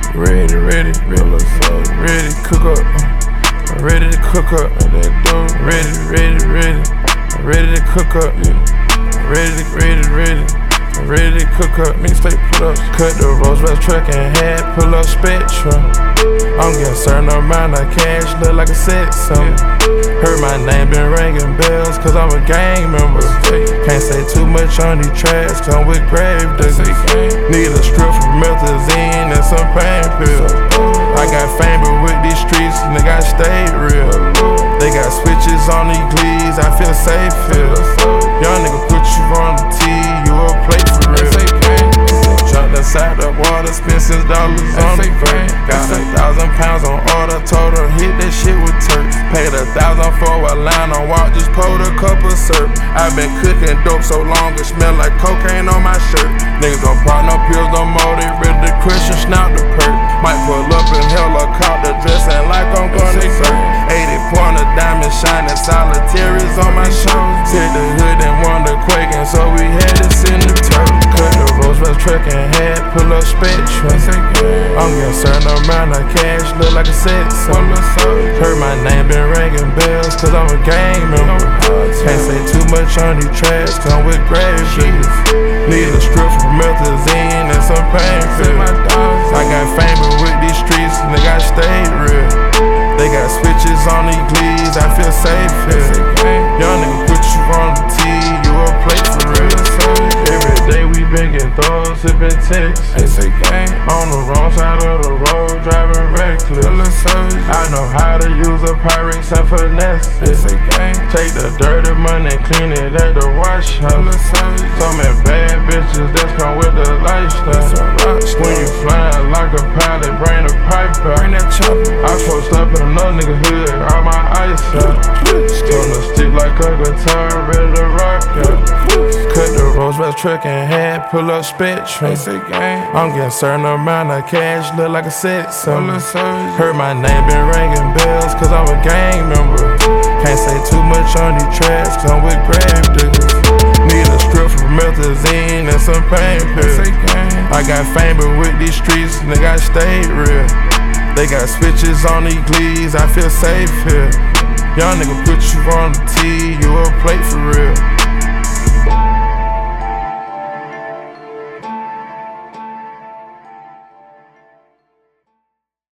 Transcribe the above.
Ready, ready to cook up. Ready to cook up. Ready to cook up. Ready to cook up. Mixtape put up. Cut the Roosevelt truck and had pull up Spectrum. I'm getting certain amount of cash, look like a set something. Heard my name been ringing bells, cause I'm a gang member. Can't say too much on these tracks, come with grave diggers. Need a script for methazine and some pain pills. I got fame, but with these streets, nigga, I stayed real. They got switches on these glees, I feel safe here. Young nigga put you on the tee, you a play for real. Jumped inside the water, spent $6 on the vert. Got 1,000 pounds on order, told her hit that shit with Turks. Paid 1,000 for a line on walk, just pulled a cup of syrup. I been cooking dope so long, it smell like cocaine on my shirt. Niggas don't pop no pills no more, they ready to Christian snout the perk. Might pull up in helicopter, dressing like I'm gonna surf. 80-pointer diamond shining, solitaries on my shirt. Hit the hood and wonder quaking, so we had to send the turf. Cut the Roosevelt truck and had pull up Spectrum. I'm getting certain amount of cash, look like a set something. Heard my name been ringing bells, cause I'm a gang member. Can't say too much on these tracks, come with grave diggers. Need a script for methazine and some pain pills. I got fame, but with these streets, nigga, I stayed real. They got switches on these glees, I feel safe here. Young nigga put you on the tee, you a play for real. Every day we been getting throws, sipping ticks. On the wrong side of the road, driving reckless. I know how to use a Pyrex and finesse it. Take the dirty money, clean it at the wash house. So many bad bitches that's come with the lifestyle. When you flying like a pilot, bring the pipe out. I post up in another nigga hood, all my ice out. On the stick like a guitar, ready to rock out. Cut the Roosevelt truck and had pull up Spectrum. I'm getting certain amount of cash, look like a set something. Heard my name been ringing bells, cause I'm a gang member. Can't say too much on these tracks, come with grave diggers. Need a script for methazine and some pain pills. I got fame, but with these streets, nigga, I stayed real. They got switches on these glees, I feel safe here. Young nigga put you on the tee, you a play for real.